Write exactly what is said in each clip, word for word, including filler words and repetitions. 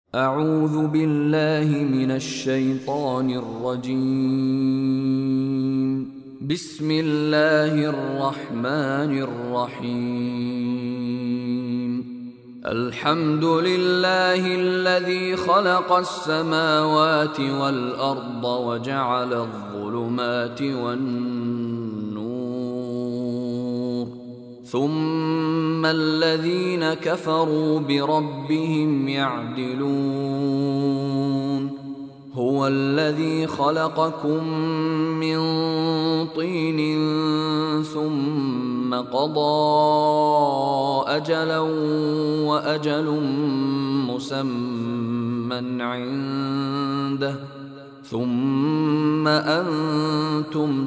أعوذ بالله من الشيطان الرجيم. بسم الله الرحمن الرحيم. الحمد لله الذي خلق السماوات والأرض وجعل الظلمات والنور، ثم الذين كفروا بربهم يعدلون. هو الذي خلقكم من طين ثم قضى أجلا وأجل مسمى عنده ثم أنتم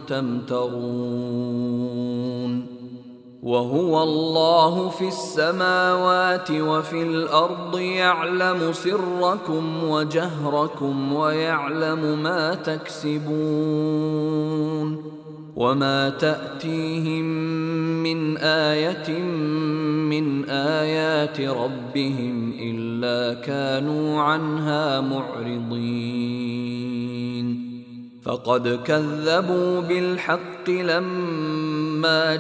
تمترون. وهو الله في السماوات وفي الأرض يعلم سركم وجهركم ويعلم ما تكسبون. وما تأتيهم من آية من آيات ربهم إلا كانوا عنها معرضين. فقد كذبوا بالحق لما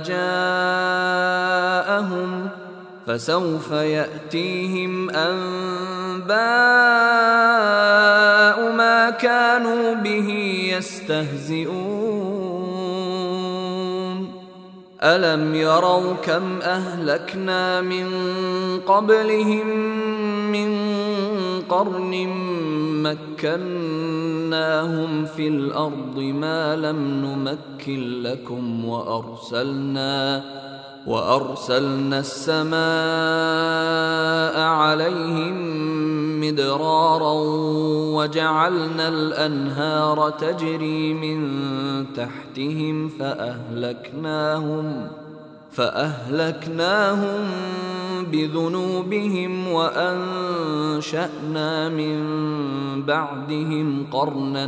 جاءهم، فسوف يأتيهم أنباء ما كانوا به يستهزئون. ألم يروا كم أهلكنا من قبلهم من قرن مكناهم في الأرض ما لم نمكن لكم، وأرسلنا وأرسلنا السماء عليهم مدرارا وجعلنا الأنهار تجري من تحتهم فأهلكناهم فأهلكناهم بذنوبهم وأنشأنا من بعدهم قرنا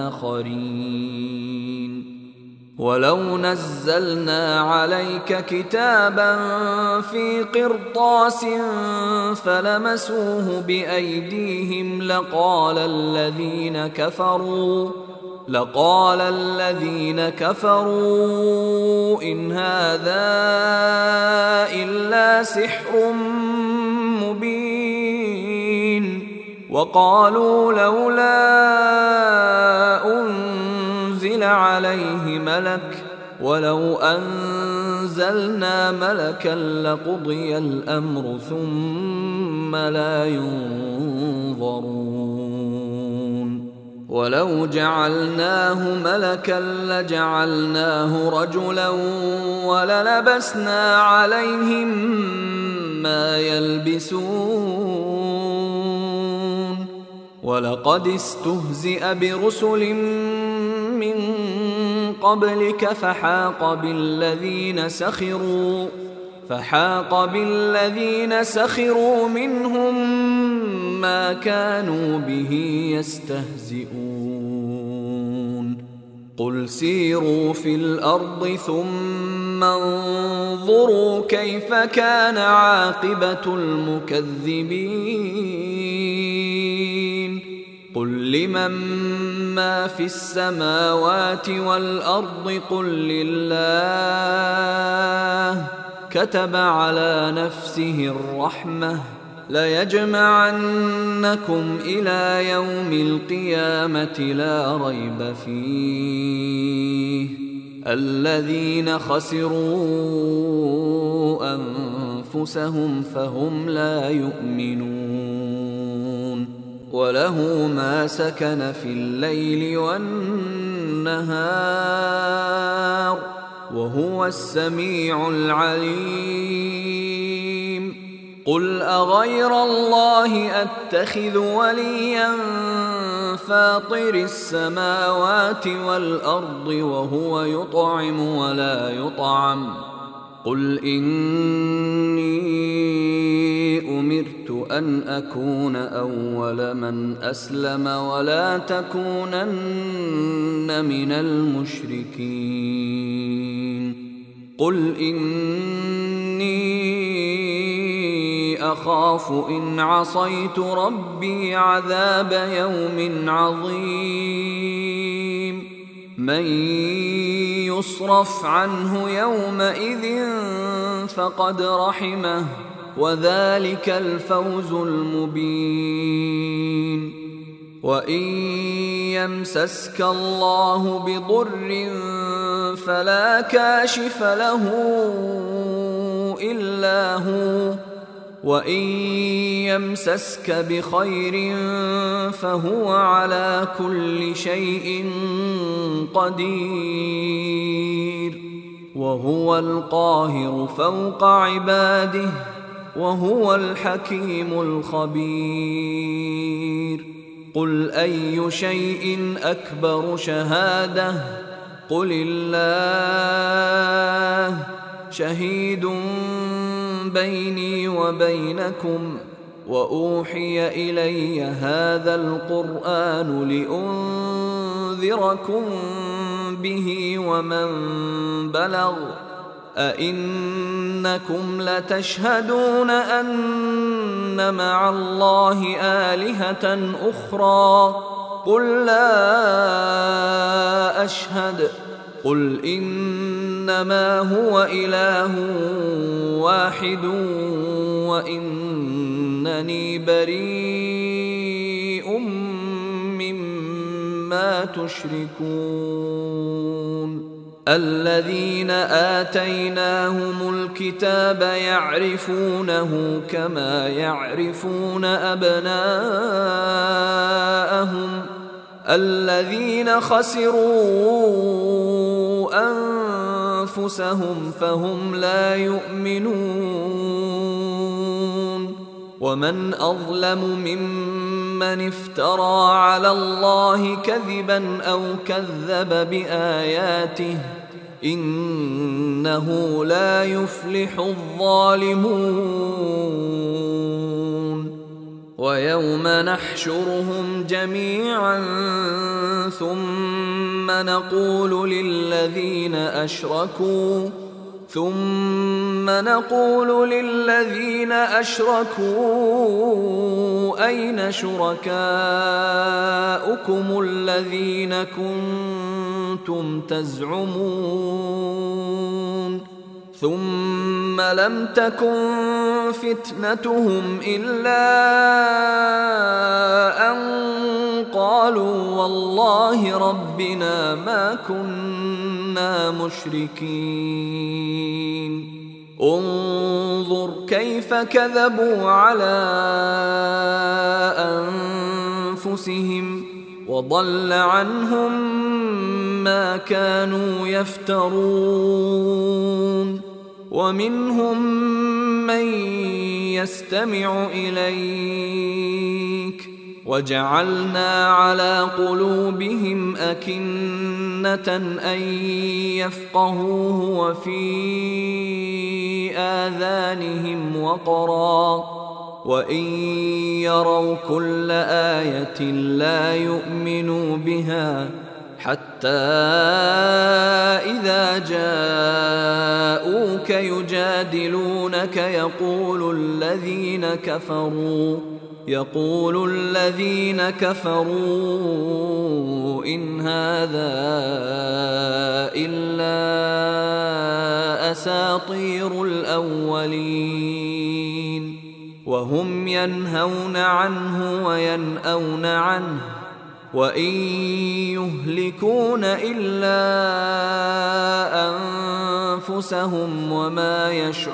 آخرين. ولو نزلنا عليك كتابا في قرطاس فلمسوه بأيديهم لقال الذين كفروا لقال الذين كفروا إن هذا إلا سحر مبين. وقالوا لولا أنزل عليه ملك ولو أنزلنا ملكا لقضي الأمر ثم لا ينظرون. ولو جعلناه ملكا لجعلناه رجلا وللبسنا عليهم ما يلبسون. ولقد استهزئ برسل من قبلك فحاق بالذين سخروا فحاق بالذين سخروا منهم ما كانوا به يستهزئون. قل سيروا في الأرض ثم انظروا كيف كان عاقبة المكذبين. قل لمن ما في السماوات والأرض قل لله كتب على نفسه الرحمة ليجمعنكم إلى يوم القيامة لا ريب فيه الذين خسروا أنفسهم فهم لا يؤمنون. وله ما سكن في الليل والنهار وهو السميع العليم. قل أغير الله أتخذ وليا فاطر السماوات والأرض وهو يطعم ولا يطعم. قل إني أمرت أن أكون أول من أسلم ولا تكونن من المشركين. قل إني أخاف إن عصيت ربي عذاب يوم عظيم من يصرف عنه يومئذ فقد رحمه وذلك الفوز المبين وإن يمسسك الله بضر فلا كاشف له إلا هو وإن يمسسك بخير فهو على كل شيء قدير وهو القاهر فوق عباده وهو الحكيم الخبير قل أي شيء أكبر شهادة قل الله شهيد بيني وبينكم وأوحي إلي هذا القرآن لأنذركم به ومن بلغ أئنكم لتشهدون أن مع الله آلهة أخرى قل لا أشهد قل إنما هو إله واحد وإنني بريء مما تشركون الذين آتيناهم الكتاب يعرفونه كما يعرفون أبناءهم الذين خسروا أنفسهم فهم لا يؤمنون ومن أظلم ممن افترى على الله كذبا أو كذب بآياته إنه لا يفلح الظالمون ويوم نحشرهم جميعا ثم نقول للذين أشركوا ثم نقول للذين أشركوا أين شركاؤكم الذين كنتم تزعمون ثم لم تكن فتنتهم إلا أن قالوا والله ربنا ما كنا مشركين انظر كيف كذبوا على أنفسهم وضل عنهم ما كانوا يفترون ومنهم من يستمع إليك وجعلنا على قلوبهم أكنة أن يفقهوه وفي آذانهم وقرا وإن يروا كل آية لا يؤمنوا بها حتى إذا جاءوك يجادلونك يقول الذين كفروا يقول الذين كفروا إن هذا إلا أساطير الأولين وهم ينهون عنه وينأون عنه وإن يهلكون إلا أنفسهم وما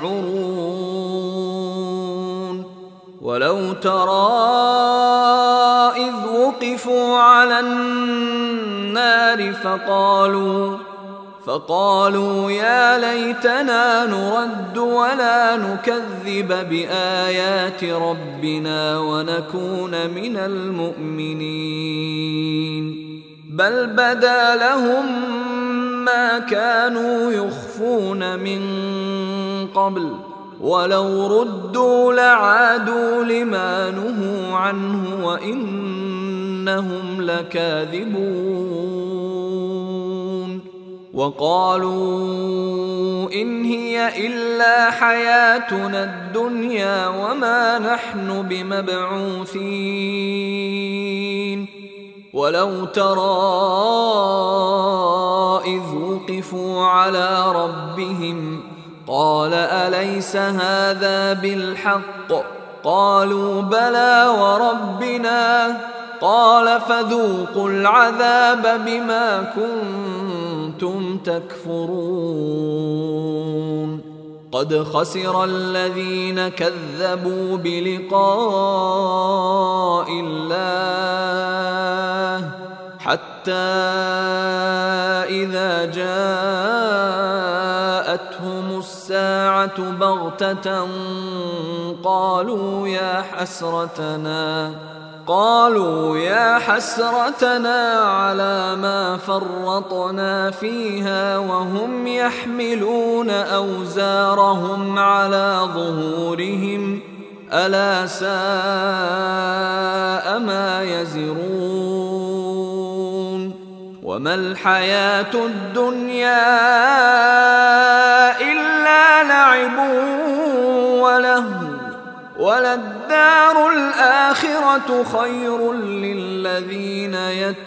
يشعرون ولو ترى إذ وقفوا على النار فقالوا فقالوا يا ليتنا نرد ولا نكذب بآيات ربنا ونكون من المؤمنين بل بدا لهم ما كانوا يخفون من قبل ولو ردوا لعادوا لما نهوا عنه وإنهم لكاذبون وقالوا إن هي إلا حياتنا الدنيا وما نحن بمبعوثين ولو ترى إذ وقفوا على ربهم قال أليس هذا بالحق قالوا بلى وربنا قال فذوقوا العذاب بما كنتم تكفرون قد خسر الذين كذبوا بلقاء الله حتى إذا جاءتهم الساعة بغتة قالوا يا حسرتنا قالوا يا حسرتنا على ما فرطنا فيها وهم يحملون أوزارهم على ظهورهم ألا ساء ما يزرون وما الحياة الدنيا إلا لعب ولهو وللدار الآخرة خير للذين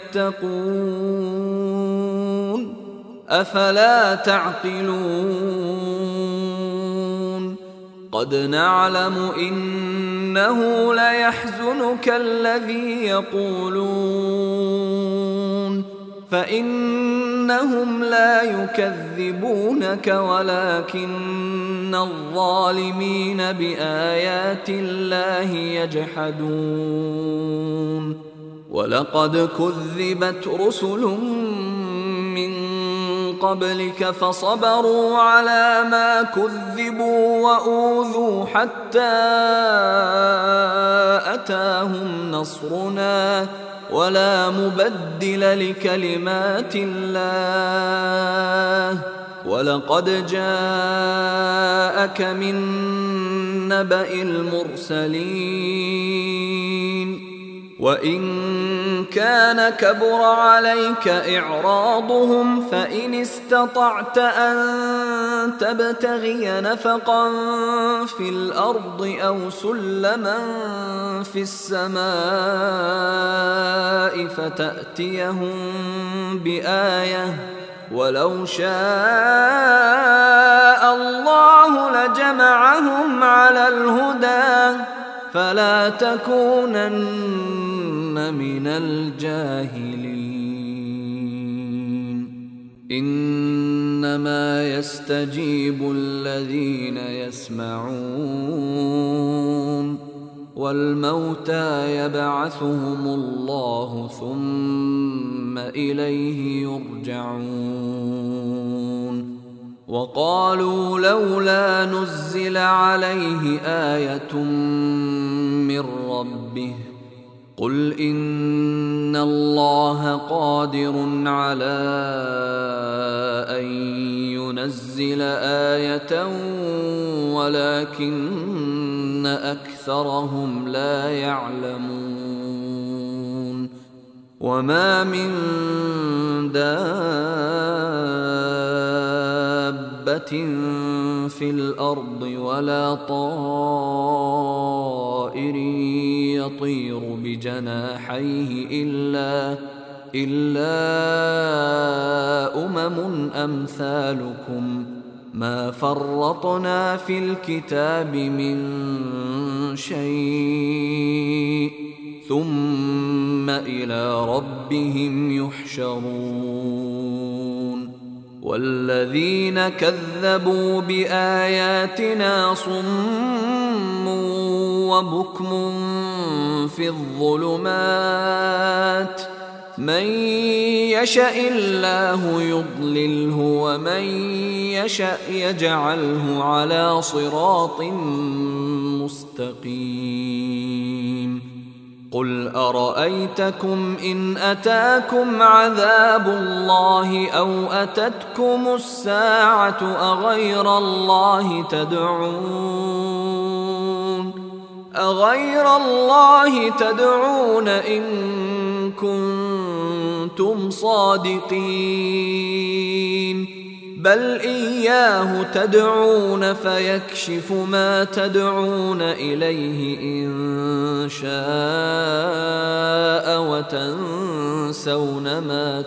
يتقون أفلا تعقلون قد نعلم إنه ليحزنك الذي يقولون فإنهم لا يكذبونك ولكن الظالمين بآيات الله يجحدون ولقد كذبت رسل من قبلك فصبروا على ما كذبوا وأوذوا حتى أتاهم نصرنا ولا مبدل لكلمات الله ولقد جاءك من نبأ المرسلين وإن كان كبر عليك إعراضهم فإن استطعت أن تبتغي نفقا في الأرض أو سلما في السماء فتأتيهم بآية ولو شاء الله لجمعهم على الهدى فلا تكونن من الجاهلين إنما يستجيب الذين يسمعون والموتى يبعثهم الله ثم إليه يرجعون وقالوا لولا نزل عليه آية من ربه قل إن الله قادر على أن ينزل آية ولكن أكثرهم لا يعلمون وما من دابة في الأرض ولا طائر يطير بجناحيه إلا إلا أمم أمثالكم ما فرطنا في الكتاب من شيء ثم إلى ربهم يحشرون والذين كذبوا بآياتنا صم وبكم في الظلمات من يشاء الله يضلله ومن يشاء يجعله على صراط مستقيم قل أرأيتكم إن أتاكم عذاب الله أو أتتكم الساعة أغير الله تدعون أغير الله تدعون إن كنتم صادقين بل إياه تدعون فيكشف ما تدعون إليه إن شاء وتنسون ما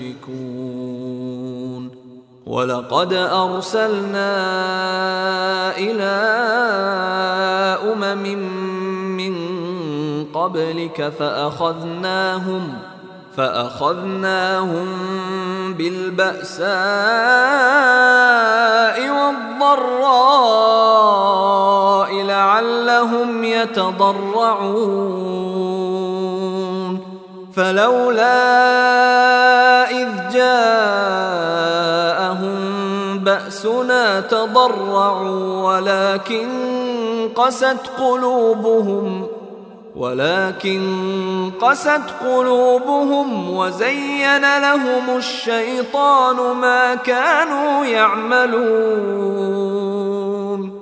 تشركون ولقد أرسلنا إلى أمم من قبلك فأخذناهم فأخذناهم بالبأساء والضراء لعلهم يتضرعون فلولا إذ جاءهم بأسنا تضرعوا ولكن قست قلوبهم ولكن قست قلوبهم وزين لهم الشيطان ما كانوا يعملون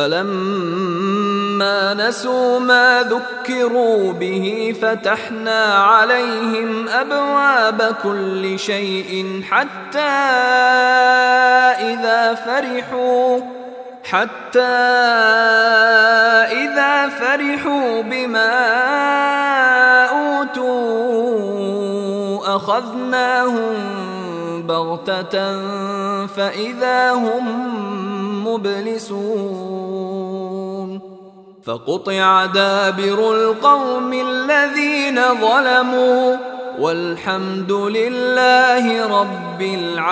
فلما نسوا ما ذكروا به فتحنا عليهم أبواب كل شيء حتى إذا فرحوا حتى إذا فرحوا بما أوتوا أخذناهم بغتة فإذا هم مبلسون فقطع دابر القوم الذين ظلموا والحمد لله رب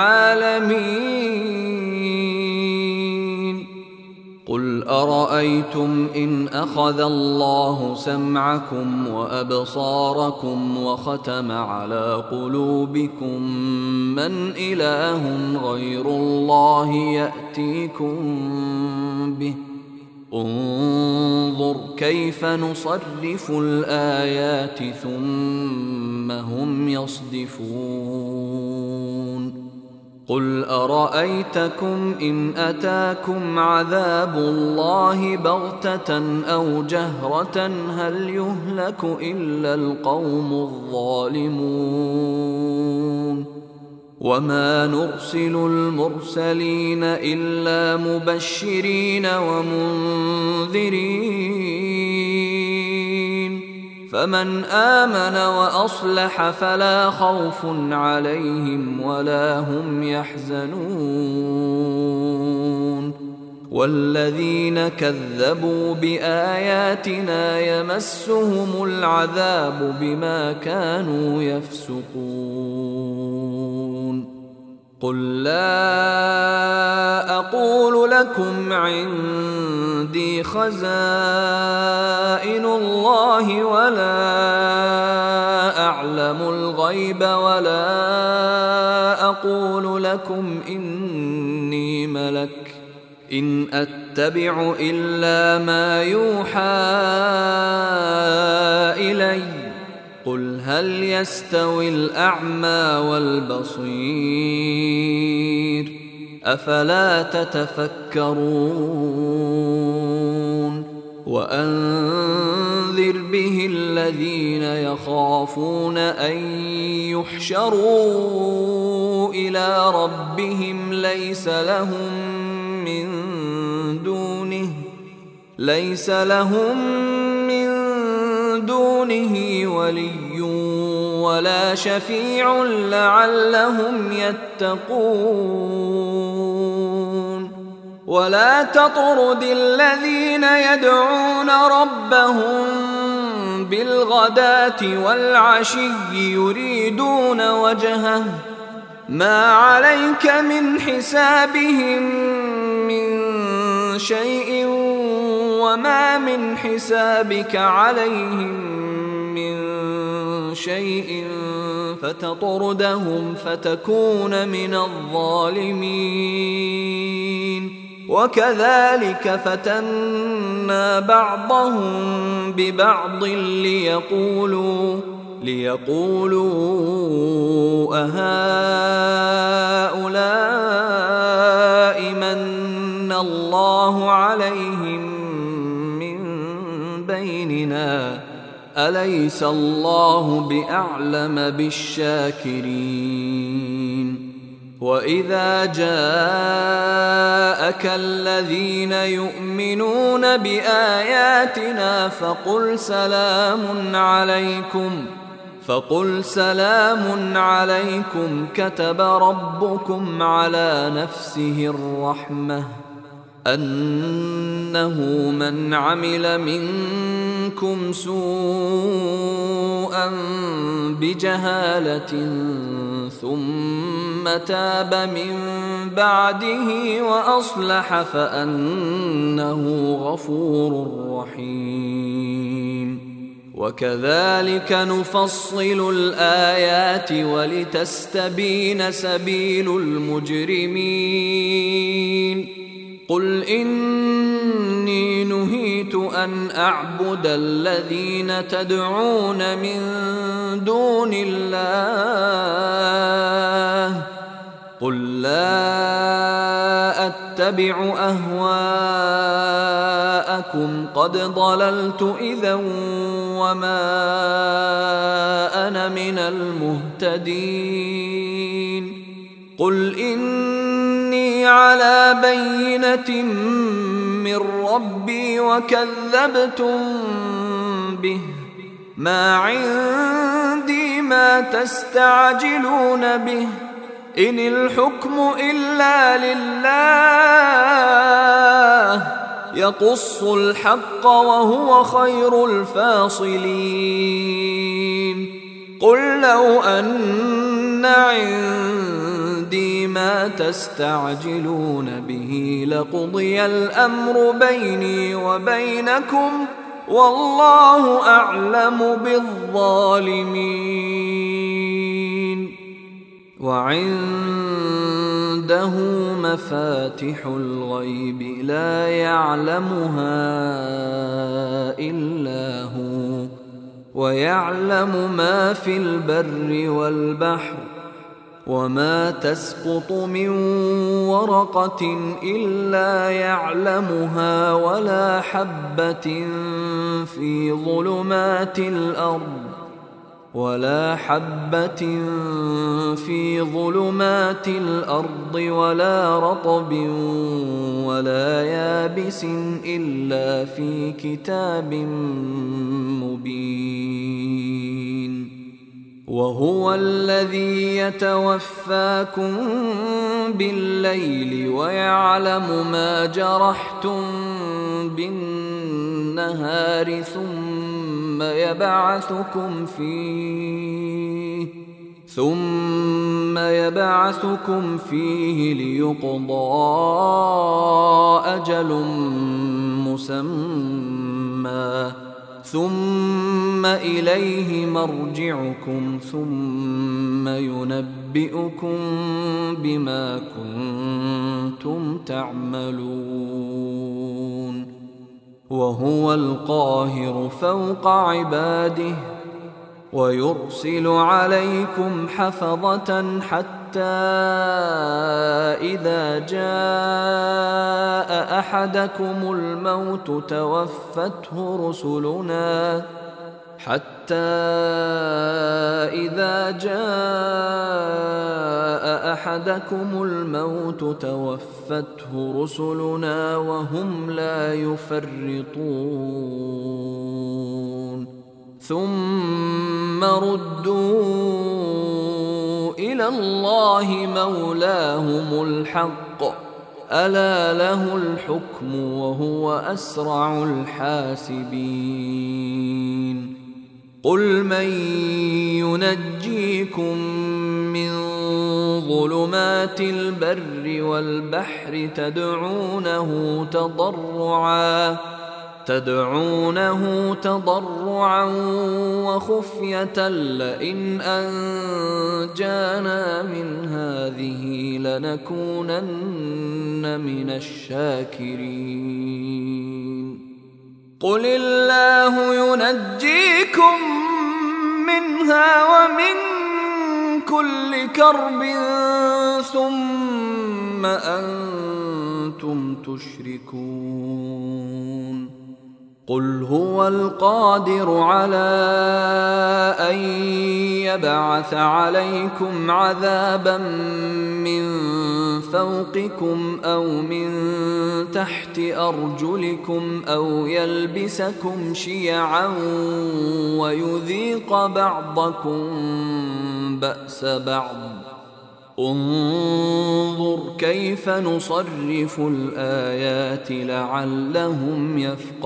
العالمين. قل أرأيتم إن أخذ الله سمعكم وأبصاركم وختم على قلوبكم من إله غير الله يأتيكم به انظر كيف نصرف الآيات ثم هم يصدفون. قل أرأيتكم إن أتاكم عذاب الله بغتة أو جهرة هل يهلك إلا القوم الظالمون. وما نرسل المرسلين إلا مبشرين ومنذرين فمن آمن وأصلح فلا خوف عليهم ولا هم يحزنون. والذين كذبوا بآياتنا يمسهم العذاب بما كانوا يفسقون. قل لا أقول لكم عندي خزائن الله ولا أعلم الغيب ولا أقول لكم إني ملك إن أتبع إلا ما يوحى إلي قل هل يستوي الأعمى والبصير أفلا تتفكرون. وأنذر به الذين يخافون أن يحشروا إلى ربهم ليس لهم من دونه ليس لهم من دونه ولي ولا شفيع لعلهم يتقون. ولا تطرد الذين يدعون ربهم بالغداة والعشي يريدون وجهه ما عليك من حسابهم من شيء وما من حسابك عليهم من شيء فتطردهم فتكون من الظالمين. وكذلك فتنا بعضهم ببعض ليقولوا ليقولوا أهؤلاء من الله عليهم من بيننا أليس الله بأعلم بالشاكرين وإذا جاءك الذين يؤمنون بآياتنا فقل سلام عليكم فقل سلام عليكم كتب ربكم على نفسه الرحمة أنه من عمل منكم سوءا بجهالة ثم تاب من بعده وأصلح فأنه غفور رحيم وكذلك نفصل الآيات ولتستبين سبيل المجرمين قل إني نهيت أن أعبد الذين تدعون من دون الله قل لا أتبع أهواءكم قد ضللت إذا وما أنا من المهتدين قل إني على بينة من ربي وكذبتم به ما عندي ما تستعجلون به إن الحكم إلا لله يقص الحق وهو خير الفاصلين قل لو أن عندي ما تستعجلون به لقضي الأمر بيني وبينكم والله أعلم بالظالمين وعنده مفاتح الغيب لا يعلمها إلا هو ويعلم ما في البر والبحر وما تسقط من ورقة إلا يعلمها ولا حبة في ظلمات الأرض ولا حبة في ظلمات الأرض ولا رطب ولا يابس إلا في كتاب مبين وهو الذي يتوفاكم بالليل ويعلم ما جرحتم بالنهار ثم يبعثكم فيه ثم يبعثكم فيه ليقضى أجل مسمى ثم إليه مرجعكم ثم ينبئكم بما كنتم تعملون وهو القاهر فوق عباده ويرسل عليكم حفظة حتى إذا جاء أحدكم الموت توفته رسلنا حتى إذا جاء أحدكم الموت توفته رسلنا وهم لا يفرطون ثم ردوا إلى الله مولاهم الحق ألا له الحكم وهو أسرع الحاسبين قل من ينجيكم من ظلمات البر والبحر تدعونه تضرعا تدعونه تضرعا وخفية لئن أنجانا من هذه لنكونن من الشاكرين قل الله ينجيكم منها ومن كل كرب ثم أنتم تشركون قل هو القادر على أن يبعث عليكم عذابا من فوقكم أو من تحت أرجلكم أو يلبسكم شيعا ويذيق بعضكم بأس بعض. انظر كيف نصرف الآيات لعلهم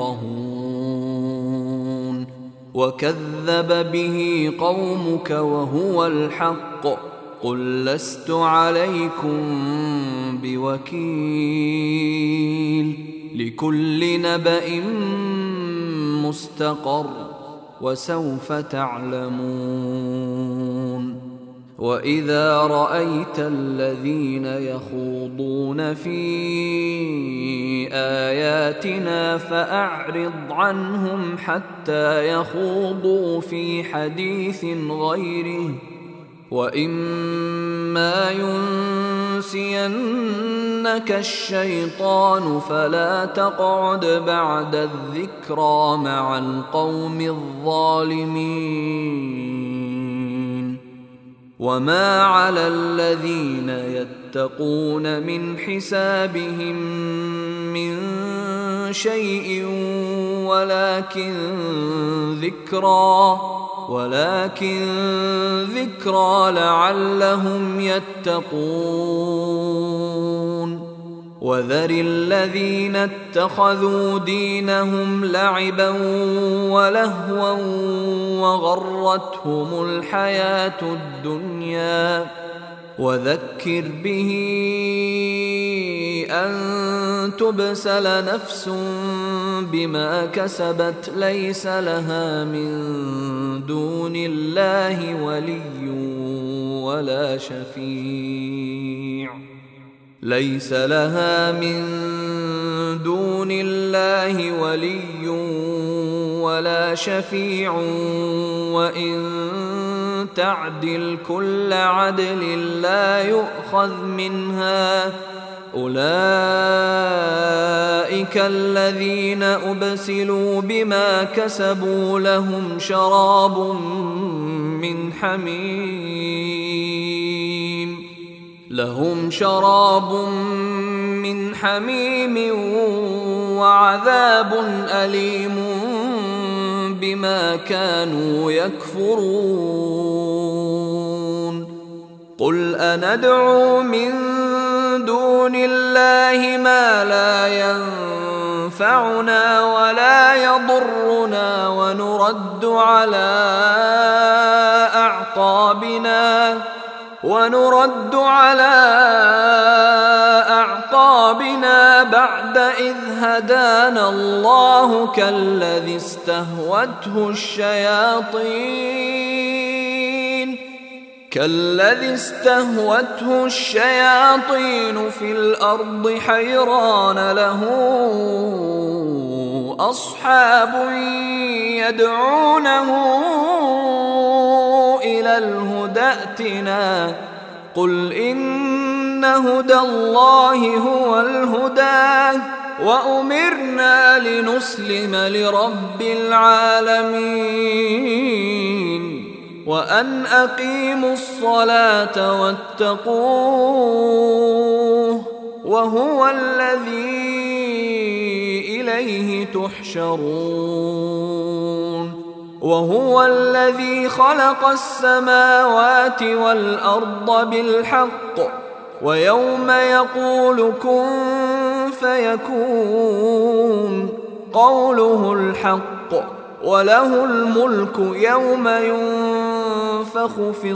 يفقهون. وكذب به قومك وهو الحق قل لست عليكم بوكيل لكل نبأ مستقر وسوف تعلمون. وإذا رأيت الذين يخوضون في آياتنا فأعرض عنهم حتى يخوضوا في حديث غيره وإما ينسينك الشيطان فلا تقعد بعد الذكرى مع القوم الظالمين. وما على الذين يتقون من حسابهم من شيء ولكن ذكرى ولكن ذكرى لعلهم يتقون. وذر الذين اتخذوا دينهم لعبا ولهوا وغرتهم الحياة الدنيا وذكر به أن تبسل نفس بما كسبت ليس لها من دون الله ولي ولا شفيع ليس لها من دون الله ولي ولا شفيع وإن تعدل كل عدل لا يؤخذ منها. أولئك الذين أبسلوا بما كسبوا لهم شراب من حميم لهم شراب من حميم وعذاب أليم بما كانوا يكفرون. قل أندعو من دون الله ما لا ينفعنا ولا يضرنا ونرد على أعقابنا ونرد على أعقابنا بعد إذ هدانا الله كالذي استهوته الشياطين كالذي استهوته الشياطين في الأرض حيران له أصحاب يدعونه إلى الهدى ائتنا قل إن هدى الله هو الهدى وأمرنا لنسلم لرب العالمين وأن أقيموا الصلاة واتقوه وهو الذي إليه تحشرون. وهو الذي خلق السماوات والأرض بالحق ويوم يقول كن فيكون قوله الحق وله الملك يوم ينفخ في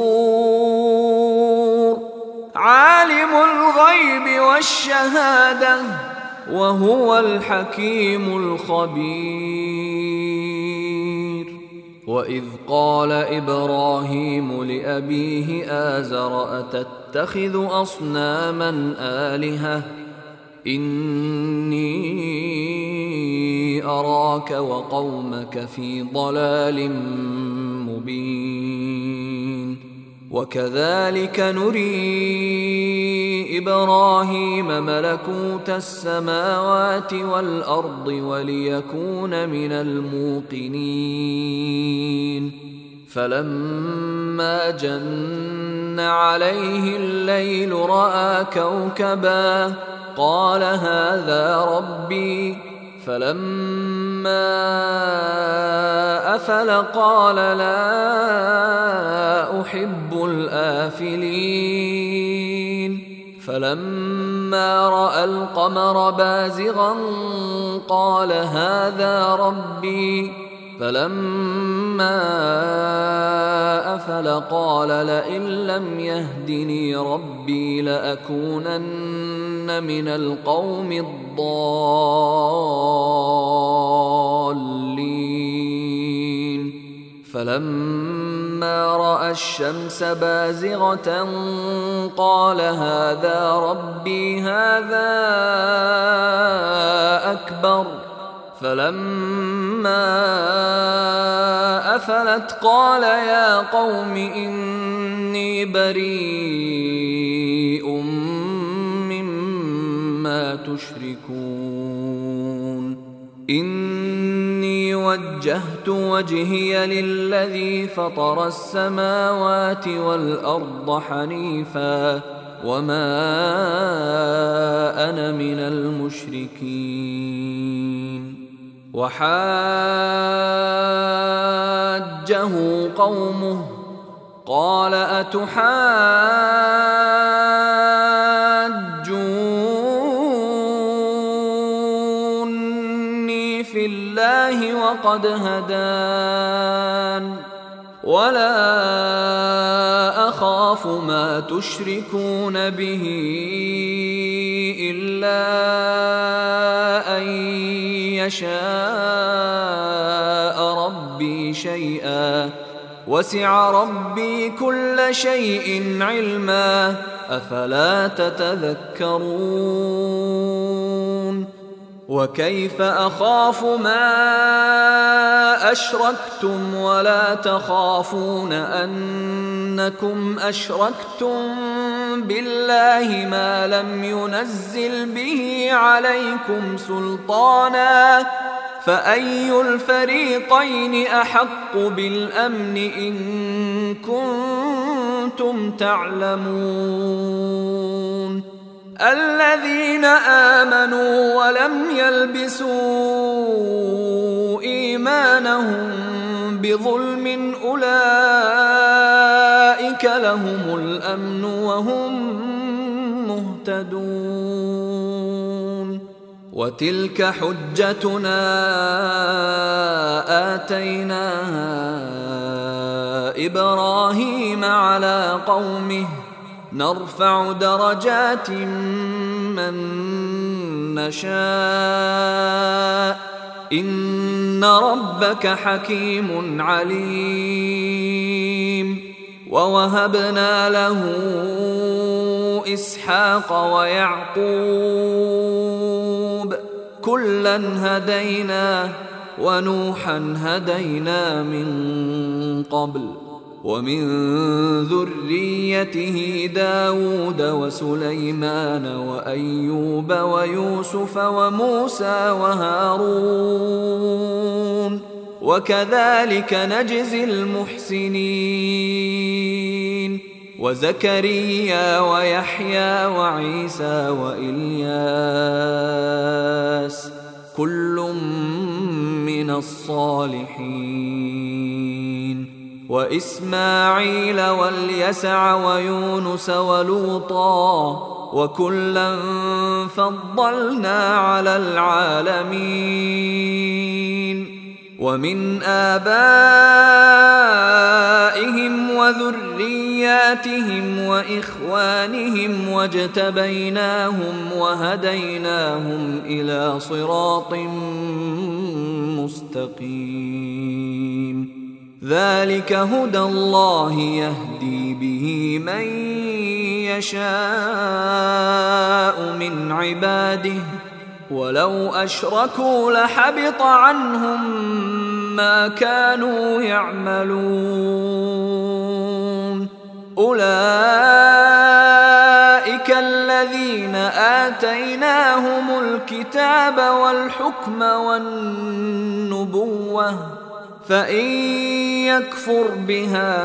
الصور عالم الغيب والشهادة وهو الحكيم الخبير. وإذ قال إبراهيم لأبيه آزر أتتخذ أصناما آلهة إني أراك وقومك في ضلال مبين وكذلك نري إبراهيم ملكوت السماوات والأرض وليكون من الموقنين فلما جن عليه الليل رأى كوكبا قال هذا ربي فلما أفل قال لا أحب الآفلين فلما رأى القمر بازغا قال هذا ربي فلما أفل قال لئن لم يهدني ربي لأكونن من القوم الضالين فلما رأى الشمس بازغة قال هذا ربي هذا أكبر فلما أفلت قال يا قوم إني بريء مما تشركون إني وجهت وجهي للذي فطر السماوات والأرض حنيفا وما أنا من المشركين وحاجه قومه قال أتحاجوني في الله وقد هدان ولا أخاف ما تشركون به إلا أن يشاء ربي شيئا وسع ربي كل شيء علما أفلا تتذكرون وكيف أخاف ما أشركتم ولا تخافون أنكم أشركتم بالله ما لم ينزل به عليكم سلطانا فأي الفريقين أحق بالأمن إن كنتم تعلمون الذين آمنوا ولم يلبسوا إيمانهم بظلم أولئك لهم الأمن وهم مهتدون وتلك حجتنا آتيناها إبراهيم على قومه نرفع درجات من نشاء إن ربك حكيم عليم ووهبنا له إسحاق ويعقوب كلا هدينا ونوحا هدينا من قبل ومن ذريته داود وسليمان وأيوب ويوسف وموسى وهارون وكذلك نجزي المحسنين وزكريا ويحيى وعيسى وإلياس كل من الصالحين وإسماعيل واليسع ويونس ولوطا وكلا فضلنا على العالمين ومن آبائهم وذرياتهم وإخوانهم واجتبيناهم وهديناهم إلى صراط مستقيم ذلك هدى الله يهدي به من يشاء من عباده ولو أشركوا لحبط عنهم ما كانوا يعملون أولئك الذين آتيناهم الكتاب والحكم والنبوة فإن يكفر بها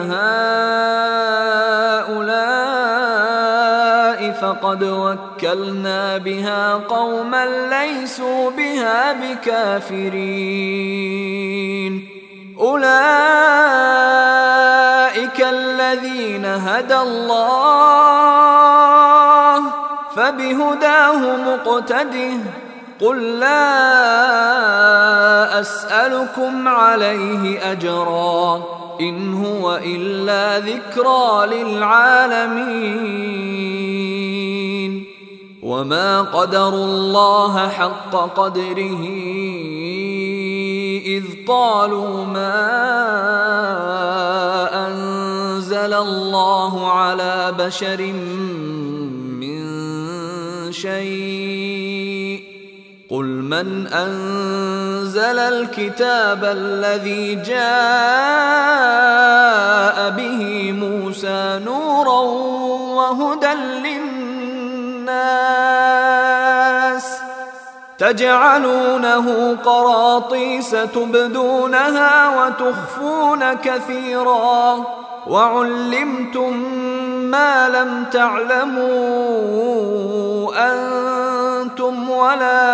هؤلاء فقد وكلنا بها قوما ليسوا بها بكافرين. أولئك الذين هدى الله فبهداه مقتده. قل لا أسألكم عليه أجرا إن هو إلا ذكرى للعالمين. وما قدروا الله حق قدره إذ قالوا ما أنزل الله على بشر من شيء قل من أنزل الكتاب الذي جاء به موسى نورا وهدى للناس تجعلونه قراطيس تبدونها وتخفون كثيرا وعلمتم ما لم تعلموا أنتم ولا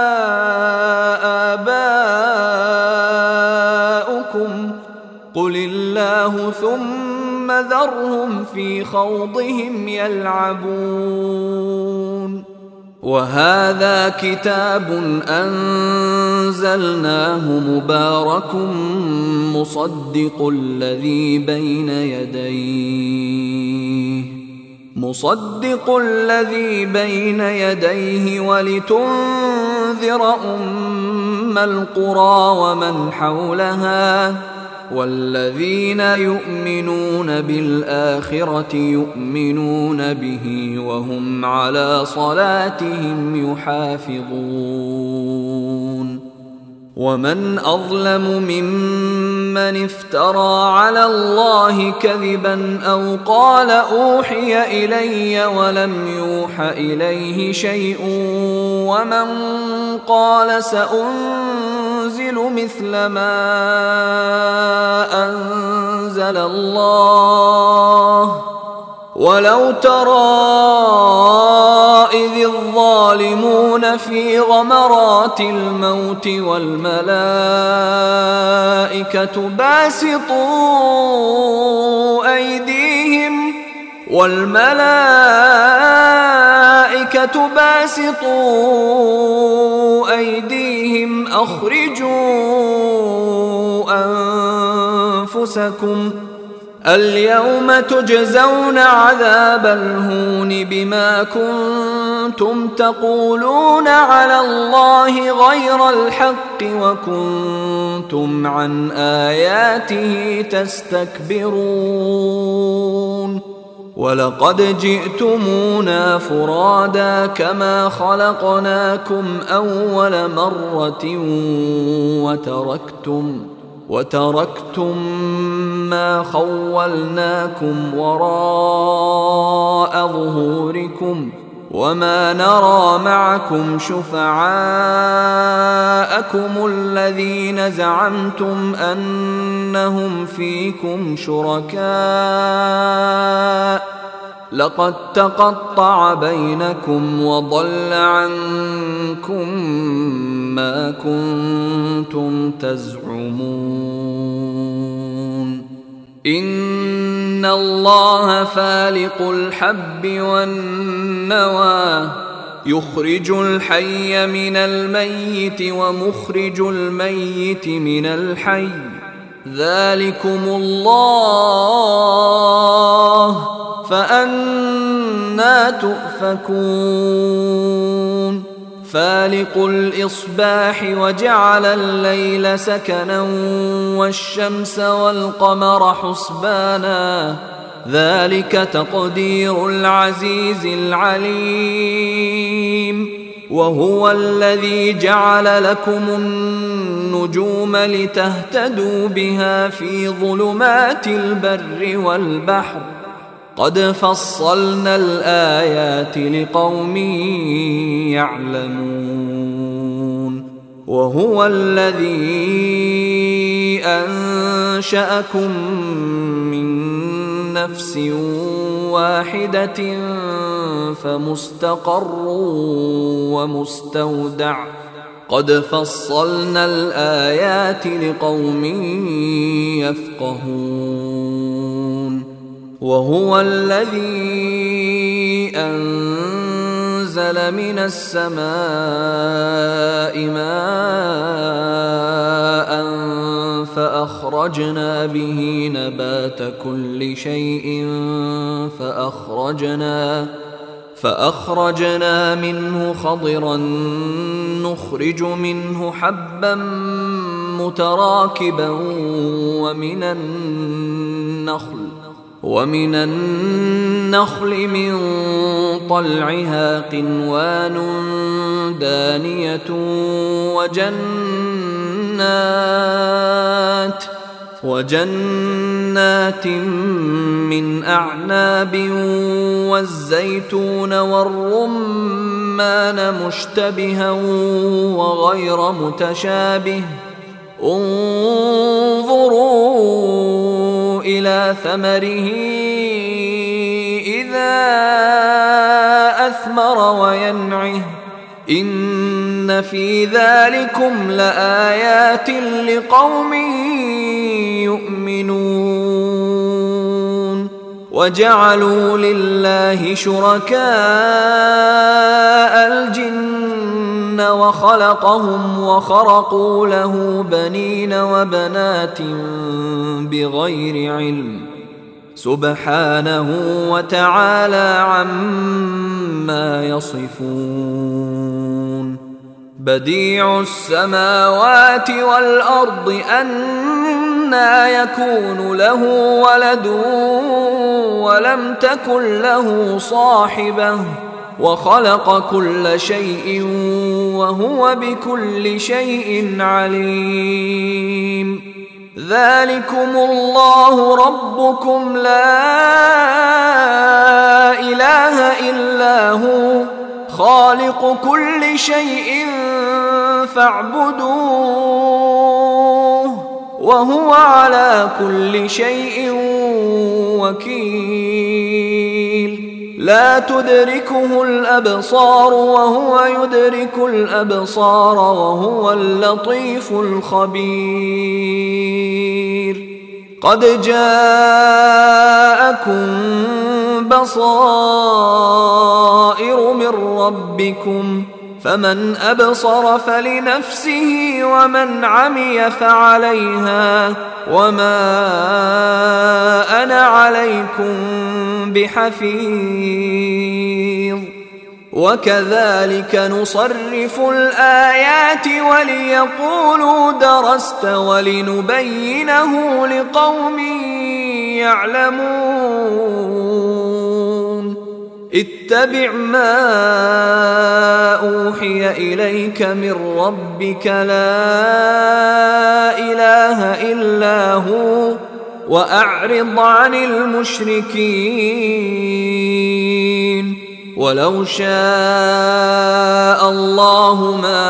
آباؤكم قل الله ثم ذرهم في خوضهم يلعبون. وهذا كتاب أنزلناه مبارك مصدق الذي بين يديه مصدق الذي بين يديه ولتنذر أم القرى ومن حولها والذين يؤمنون بالآخرة يؤمنون به وهم على صلاتهم يحافظون. ومن أظلم ممن افترى على الله كذبا أو قال أوحي إلي ولم يوح إليه شيء ومن قال سأنزل مثل ما أنزل الله ولو ترى إذ الظالمون في غمرات الموت والملائكة باسطوا أيديهم والملائكة باسطوا أيديهم أخرجوا أنفسكم اليوم تجزون عذاب الهون بما كنتم تقولون على الله غير الحق وكنتم عن آياته تستكبرون. ولقد جئتمونا فرادا كما خلقناكم أول مرة وتركتم وتركتم ما خولناكم وراء ظهوركم وما نرى معكم شفعاءكم الذين زعمتم أنهم فيكم شركاء لقد تقطع بينكم وضل عنكم ما كنتم تزعمون. إن الله فالق الحب والنوى يخرج الحي من الميت ومخرج الميت من الحي ذلكم الله فأنى تؤفكون. فالق الإصباح وجعل الليل سكنا والشمس والقمر حسبانا ذلك تقدير العزيز العليم. وهو الذي جعل لكم النجوم لتهتدوا بها في ظلمات البر والبحر قد فصلنا الآيات لقوم يعلمون وهو الذي أنشأكم من نفس واحدة فمستقر ومستودع قد فصلنا الآيات لقوم يفقهون وهو الذي أنزل من السماء ماء فأخرجنا به نبات كل شيء فأخرجنا فأخرجنا منه خضرا نخرج منه حبا متراكبا ومن النخل ومن النخل من طلعها قنوان دانية وجنات وجنات من أعناب والزيتون والرمان مشتبها وغير متشابه انظروا إلى ثمره إذا أثمر وينعه إن في ذلكم لآيات لقوم يؤمنون وجعلوا لله شركاء الجن وخلقهم وخرقوا له بنين وبنات بغير علم سبحانه وتعالى عما يصفون بديع السماوات والأرض أنى يكون له ولد ولم تكن له صاحبة وخلق كل شيء وهو بكل شيء عليم ذلكم الله ربكم لا إله إلا هو خالق كل شيء فاعبدوه وهو على كل شيء وكيل لا تدركه الأبصار وهو يدرك الأبصار وهو اللطيف الخبير قد جاءكم بصائر من ربكم فمن أبصر فلنفسه ومن عمي فعليها وما أنا عليكم بحفيظ وكذلك نصرف الآيات وليقولوا درست ولنبينه لقوم يعلمون اتبع ما أوحي إليك من ربك لا إله إلا هو وأعرض عن المشركين ولو شاء الله ما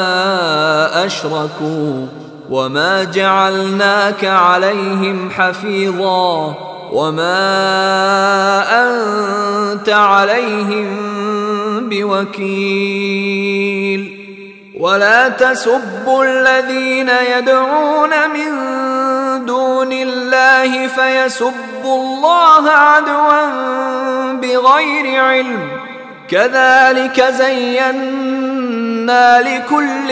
أشركوا وما جعلناك عليهم حفيظا وما أنت عليهم بوكيل ولا تسبوا الذين يدعون من دون الله فيسبوا الله عدوا بغير علم كذلك زينا لكل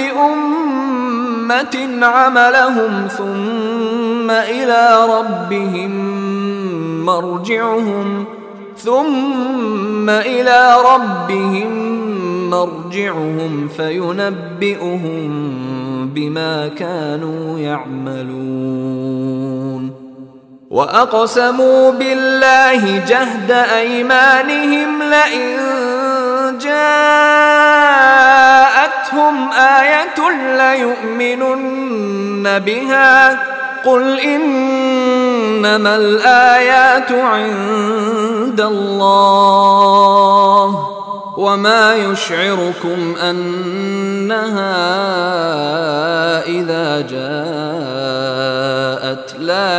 أمة عملهم ثم إلى ربهم مرجعهم ثم إلى ربهم مرجعهم فينبئهم بما كانوا يعملون وأقسموا بالله جهد أيمانهم لئن جاءتهم آية ليؤمنن بها قل إن إنما الآيات عند الله وما يشعركم أنها إذا جاءت لا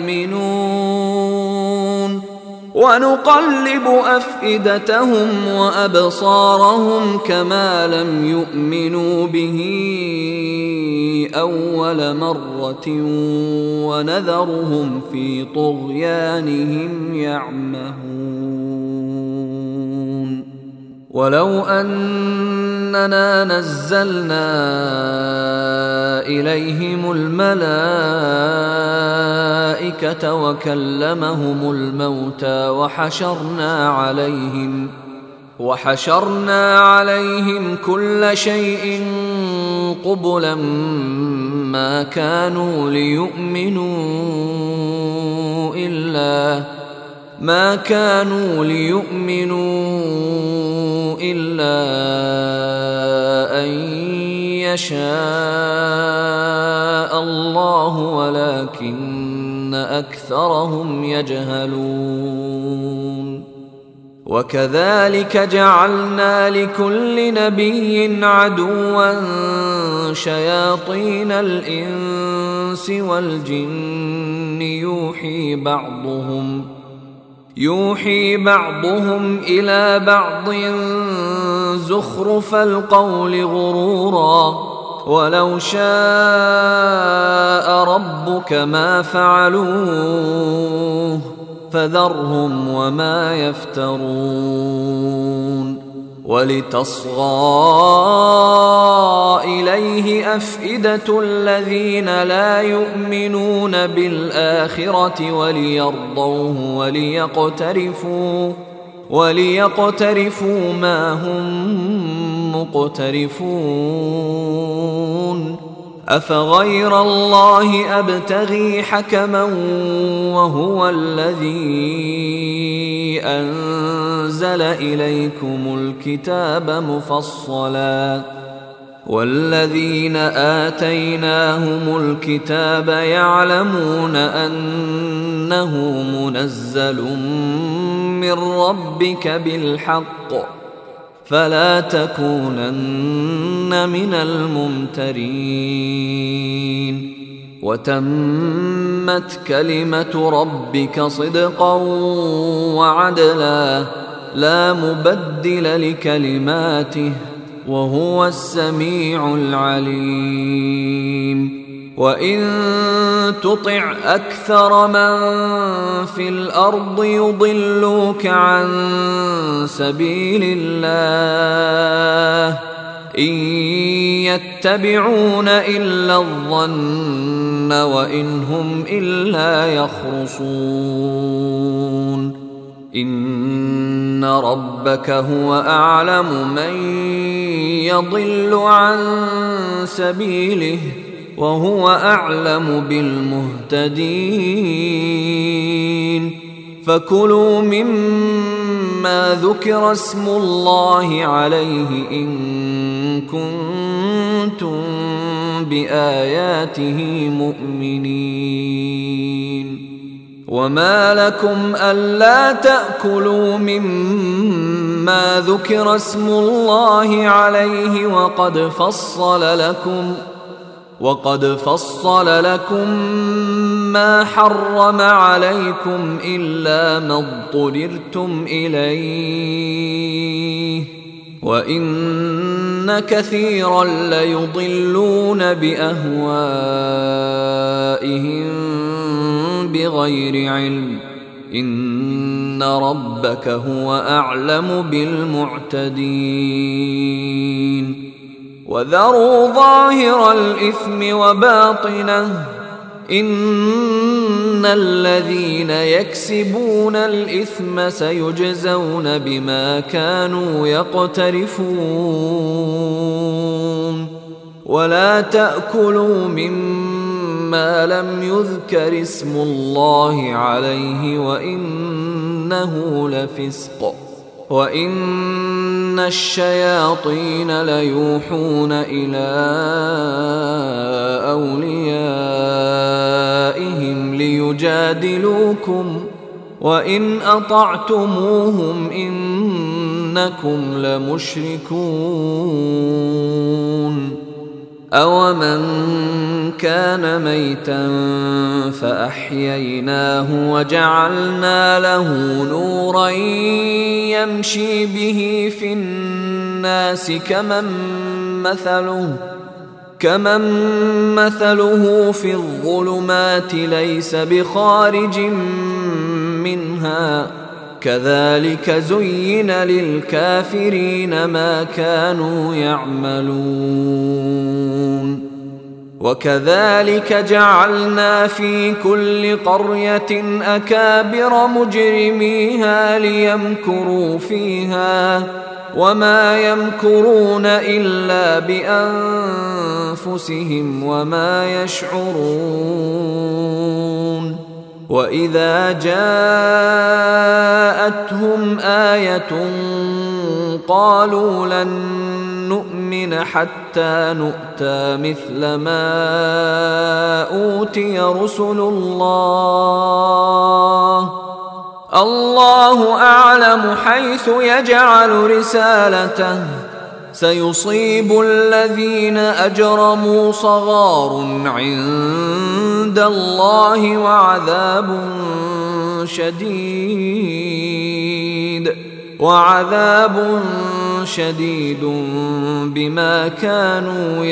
يؤمنون ونقلب أفئدتهم وأبصارهم كما لم يؤمنوا به أول مرة ونذرهم في طغيانهم يعمهون ولو أننا نزلنا إليهم الملائكة وكلمهم الموتى وحشرنا عليهم وحشرنا عليهم كل شيء قبلا ما كانوا ليؤمنوا إلا ما كانوا ليؤمنوا إلا أن يشاء الله ولكن أكثرهم يجهلون وكذلك جعلنا لكل نبي عدوا شياطين الإنس والجن يوحي بعضهم يوحي بعضهم إلى بعض زخرف القول غرورا ولو شاء ربك ما فعلوه فذرهم وما يفترون ولتصغى إليه أفئدة الذين لا يؤمنون بالآخرة وليرضوه وليقترفوا وليقترفوا ما هم مقترفون أفغير الله أبتغي حكما وهو الذي أنزل إليكم الكتاب مفصلا والذين آتيناهم الكتاب يعلمون أنه منزل من ربك بالحق فلا تكونن من الممترين وتمت كلمة ربك صدقا وعدلا لا مبدل لكلماته وهو السميع العليم وإن تطع أكثر من في الأرض يضلوك عن سبيل الله إن يتبعون إلا الظن وإن هم إلا يخرصون إن ربك هو أعلم من يضل عن سبيله وهو أعلم بالمهتدين فكلوا مما ذكر اسم الله عليه إن كنتم بآياته مؤمنين وما لكم ألا تأكلوا مما ذكر اسم الله عليه وقد فصل لكم وقد فصل لكم ما حرم عليكم إلا ما اضطررتم إليه وإن كثيرا ليضلون بأهوائهم بغير علم إن ربك هو أعلم بالمعتدين وذروا ظاهر الإثم وباطنه إن الذين يكسبون الإثم سيجزون بما كانوا يقترفون ولا تأكلوا مما لم يذكر اسم الله عليه وإنه لفسق وإن الشياطين ليوحون إلى أوليائهم ليجادلوكم وإن أطعتموهم إنكم لمشركون. أومن كان ميتا فأحييناه وجعلنا له نورا يمشي به في الناس كمن مثله كمن مثله في الظلمات ليس بخارج منها كذلك زين للكافرين ما كانوا يعملون. وكذلك جعلنا في كل قرية أكابر مجرميها ليمكروا فيها وما يمكرون إلا بأنفسهم وما يشعرون. وإذا جاءتهم آية قالوا لن نؤمن حتى نؤتى مثل ما أوتي رسل الله الله أعلم حيث يجعل رسالته سيصيب الذين أجرموا صغار عند الله وعذاب شديد وعذاب شديد بما كانوا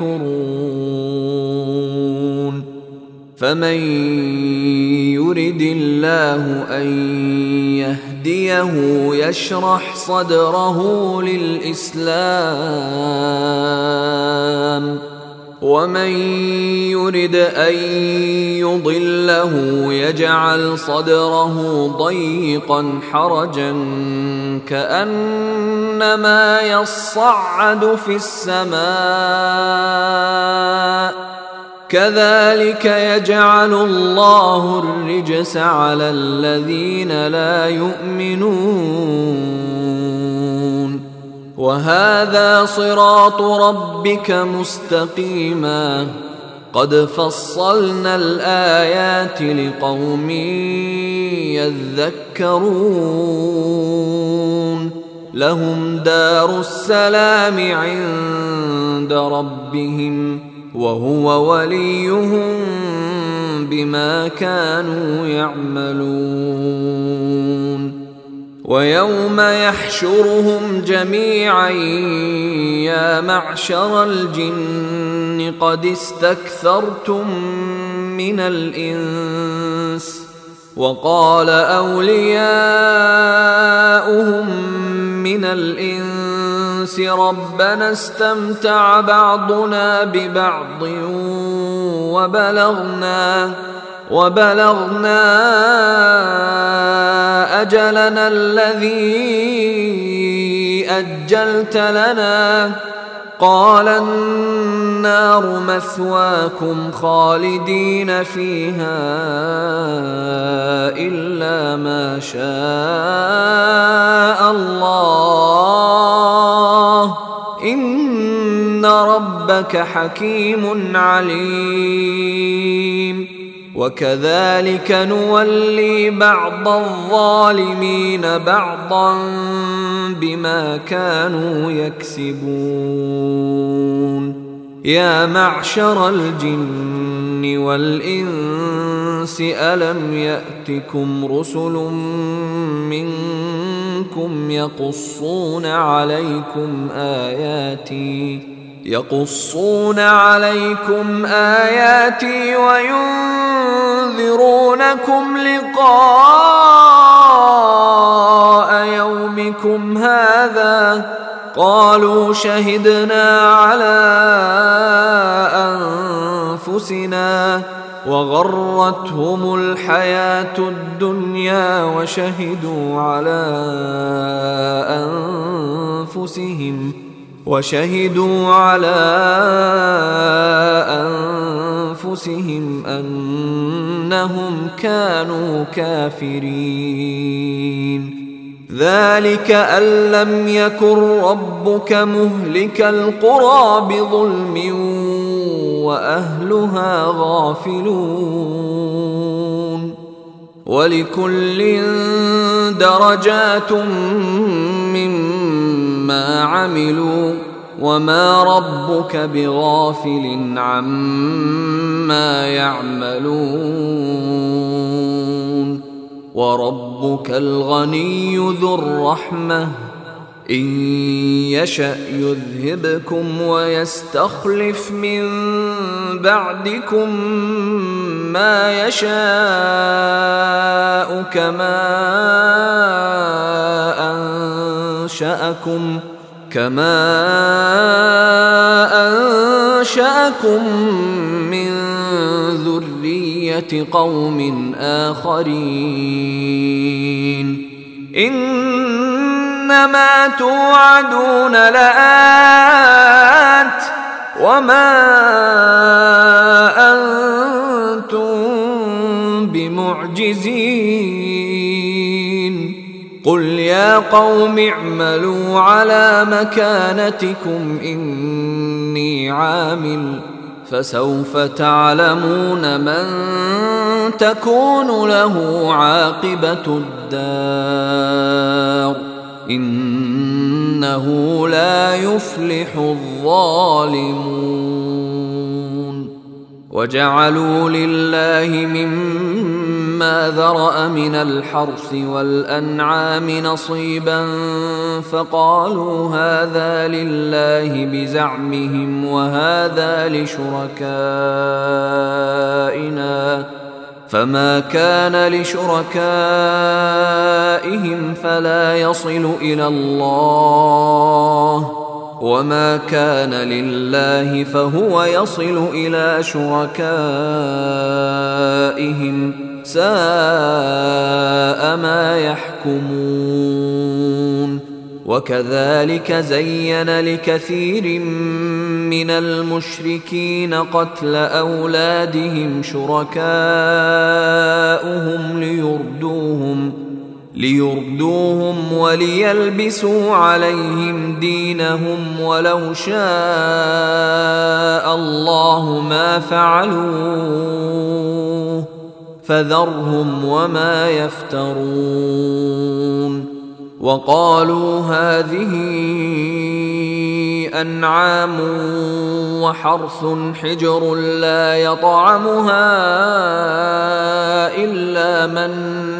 يمكرون. فمن يرد الله أن يهديه يشرح صدره للإسلام ومن يرد أن يضله يجعل صدره ضيقا حرجا كأنما يصعد في السماء كذلك يجعل الله الرجس على الذين لا يؤمنون. وهذا صراط ربك مستقيما قد فصلنا الآيات لقوم يذكرون. لهم دار السلام عند ربهم وهو وليهم بما كانوا يعملون. ويوم يحشرهم جميعا يا معشر الجن قد استكثرتم من الإنس وقال أولياؤهم من الإنس ربنا استمتع بعضنا ببعض وبلغنا وبلغنا أجلنا الذي أجلت لنا قال النار مثواكم خالدين فيها إلا ما شاء الله إن ربك حكيم عليم. وكذلك نولي بعض الظالمين بعضا بما كانوا يكسبون. يا معشر الجن والإنس ألم يأتكم رسل منكم يقصون عليكم آياتي يقصون عليكم آياتي وينذرونكم لقاء يومكم هذا قالوا شهدنا على أنفسنا وغرتهم الحياة الدنيا وشهدوا على أنفسهم وشهدوا على أنفسهم أنهم كانوا كافرين. ذلك أن لم يكن ربك مهلك القرى بظلم وأهلها غافلون ولكل درجات مما عملوا وما ربك بغافل عما يعملون وربك الغني ذو الرحمة إن يشأ يذهبكم ويستخلف من بعدكم ما يشاء كما أنشأكم كما أنشأكم من ذرية قوم آخرين إنما توعدون لآت وما أنتم بمعجزين قل يا قوم اعملوا على مكانتكم إني عامل فسوف تعلمون من تكون له عاقبة الدار إنه لا يفلح الظالمون وجعلوا لله مما ذرأ من الحرث والأنعام نصيبا فقالوا هذا لله بزعمهم وهذا لشركائنا فما كان لشركائهم فلا يصل إلى الله وما كان لله فهو يصل إلى شركائهم ساء ما يحكمون وكذلك زين لكثير من المشركين قتل أولادهم شركاؤهم ليردوهم ليردوهم وليلبسوا عليهم دينهم ولو شاء الله ما فعلوه فذرهم وما يفترون وقالوا هذه أنعام وحرث حجر لا يطعمها إلا من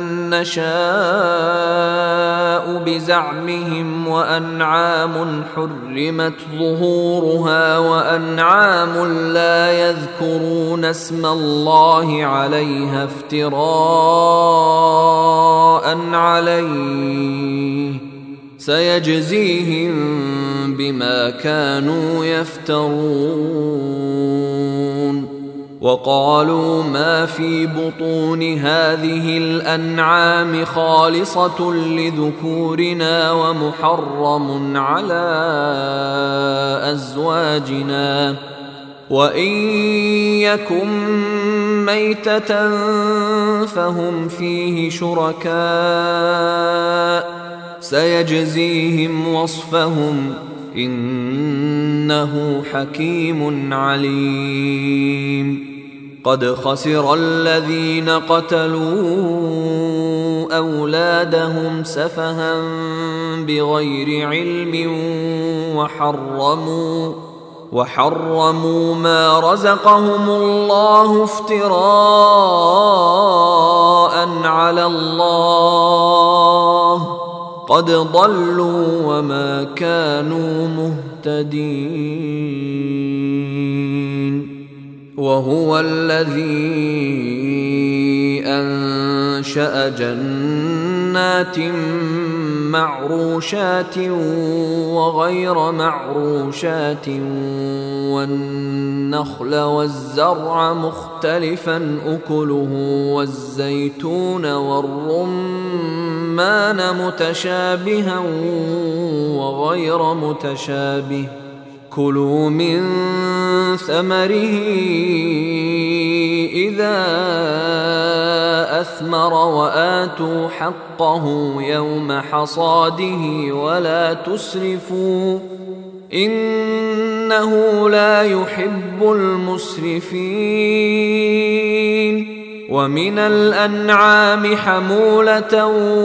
نشاء بزعمهم وأنعام حرمت ظهورها وأنعام لا يذكرون اسم الله عليها افتراء عليه سيجزيهم بما كانوا يفترون وقالوا ما في بطون هذه الأنعام خالصة لذكورنا ومحرم على أزواجنا وإن يكن ميتة فهم فيه شركاء سيجزيهم وصفهم إنه حكيم عليم قد خسر الذين قتلوا أولادهم سفها بغير علم وحرموا وحرموا ما رزقهم الله افتراء على الله قد ضلوا وما كانوا مهتدين وهو الذي أنشأ جنات معروشات وغير معروشات والنخل والزرع مختلفا أكله والزيتون والرمان متشابها وغير متشابه كلوا من ثمره إذا أثمر وآتوا حقه يوم حصاده ولا تسرفوا إنه لا يحب المسرفين. ومن الأنعام حمولة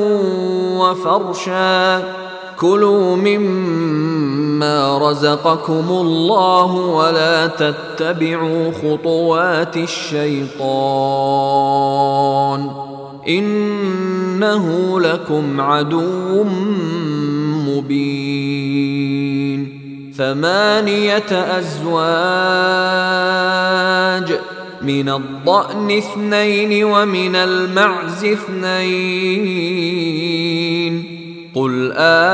وفرشا كلوا مما رزقكم الله ولا تتبعوا خطوات الشيطان إنه لكم عدو مبين. ثمانية أزواج من الضأن اثنين ومن المعز اثنين قل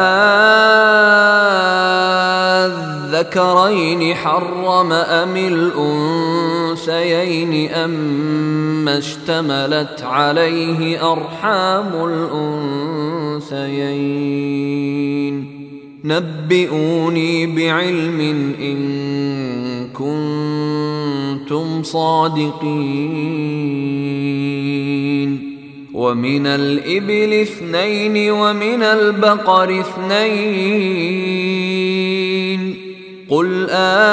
أذكرين حرم أم الأنثيين أما اشتملت عليه أرحام الأنثيين نبئوني بعلم إن كنتم صادقين. ومن الإبل اثنين ومن البقر اثنين قل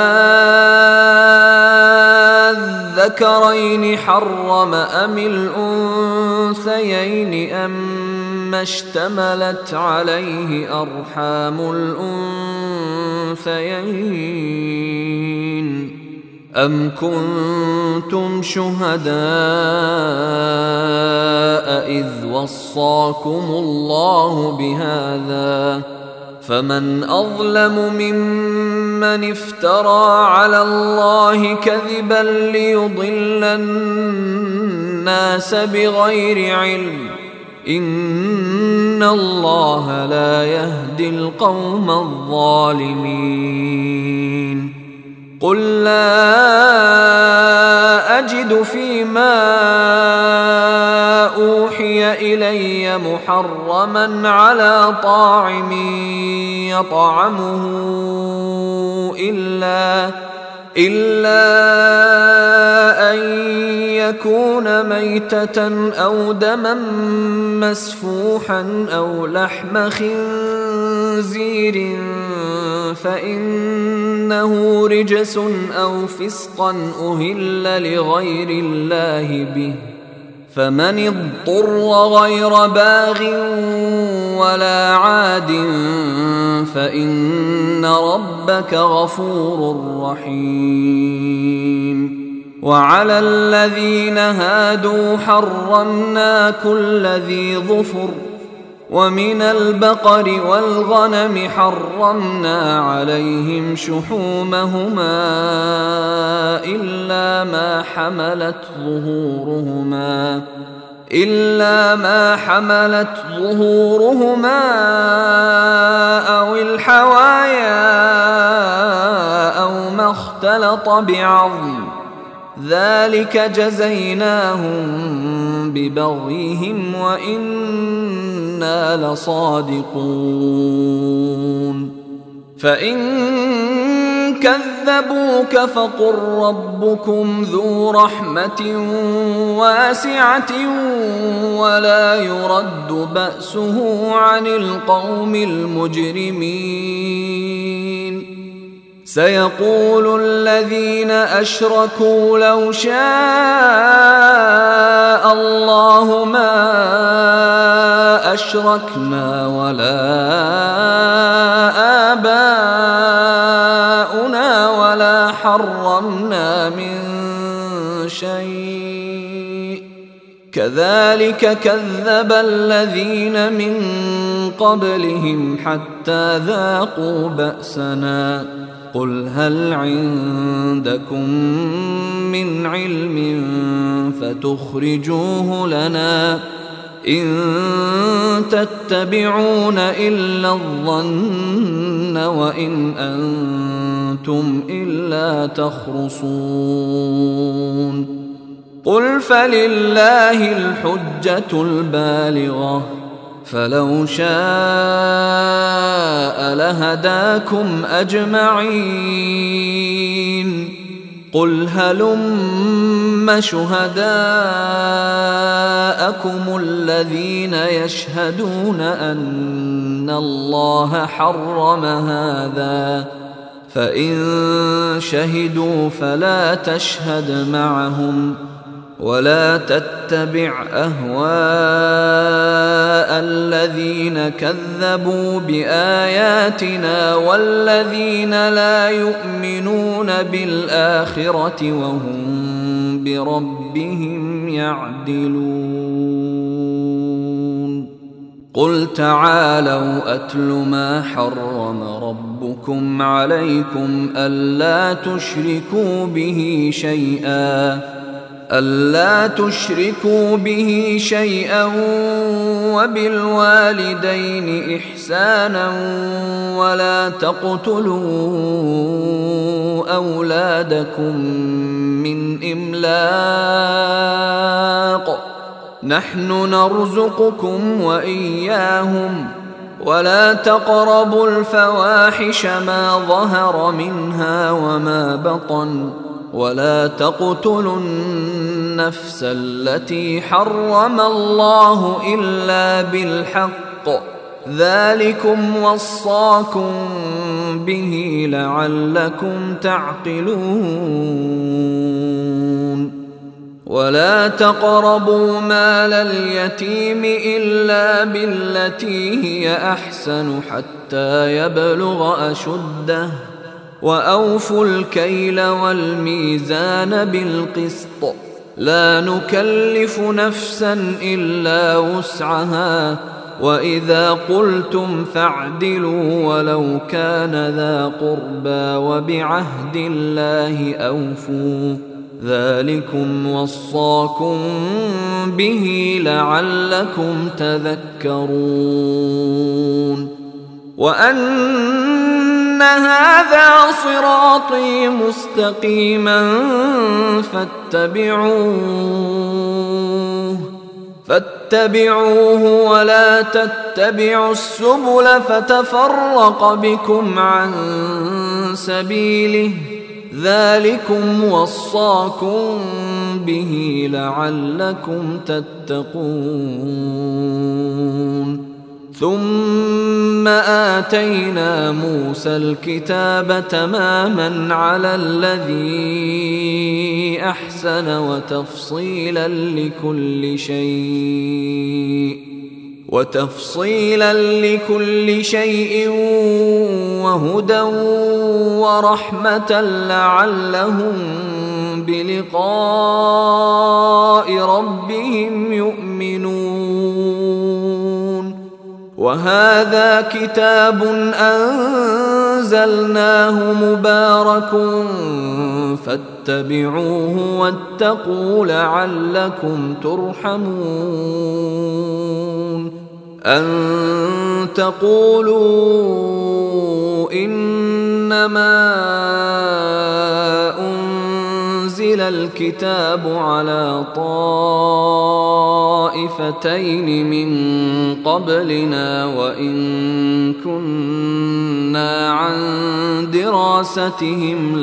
أذكرين حرم أم الأنثيين أما اشتملت عليه أرحام الأنثيين أم كنتم شهداء إذ وصاكم الله بهذا فمن أظلم ممن افترى على الله كذبا ليضل الناس بغير علم إن الله لا يهدي القوم الظالمين. قل لا أجد فيما أوحي إلي محرما على طاعم يطعمه إلا إلا أن يكون ميتة أو دما مسفوحا أو لحم خنزير فإنه رجس أو فسقا أهل لغير الله به فمن اضطر غير باغ ولا عاد فإن ربك غفور رحيم. وعلى الذين هادوا حرمنا كل ذي ظفر ومن البقر والغنم حرمنا عليهم شحومهما إلا ما حملت ظهورهما إلا ما حملت ظهورهما أو الحوايا أو ما اختلط بعظم ذلك جزيناهم ببغيهم وإنا لصادقون. فإن كذبوك فقل ربكم ذو رحمة واسعة ولا يرد بأسه عن القوم المجرمين. سيقول الذين أشركوا لو شاء الله ما أشركنا ولا آباؤنا ولا حرمنا من شيء كذلك كذب الذين من قبلهم حتى ذاقوا بأسنا. قل هل عندكم من علم فتخرجوه لنا إن تتبعون إلا الظن وإن أنتم إلا تخرصون. قل فلله الحجة البالغة فلو شاء لهداكم أجمعين. قل هلم شهداءكم الذين يشهدون أن الله حرم هذا فإن شهدوا فلا تشهد معهم ولا تتبع أهواء الذين كذبوا بآياتنا والذين لا يؤمنون بالآخرة وهم بربهم يعدلون قل تعالوا أتل ما حرم ربكم عليكم ألا تشركوا به شيئا ألا تشركوا به شيئا وبالوالدين إحسانا ولا تقتلوا أولادكم من إملاق نحن نرزقكم وإياهم ولا تقربوا الفواحش ما ظهر منها وما بطن ولا تقتلوا النفس التي حرم الله إلا بالحق ذلكم وصاكم به لعلكم تعقلون ولا تقربوا مال اليتيم إلا بالتي هي أحسن حتى يبلغ أشده وأوفوا الكيل والميزان بالقسط لا نكلف نفسا إلا وسعها وإذا قلتم فاعدلوا ولو كان ذا قربى وبعهد الله أوفوا ذلكم وصاكم به لعلكم تذكرون وأن هذا صراطي مستقيما فاتبعوه فاتبعوه ولا تتبعوا السبل فتفرق بكم عن سبيله ذلكم وصاكم به لعلكم تتقون ثم آتينا موسى الكتاب تماما على الذي أحسن وتفصيلا لكل شيء وتفصيلا لكل شيء وهدى ورحمة لعلهم بلقاء ربهم يؤمنون وهذا كتاب أنزلناه مبارك فاتبعوه واتقوا لعلكم ترحمون أن تقولوا إنما أنزل الكتاب على طائفتين من قبلنا وإن كنا عن دراستهم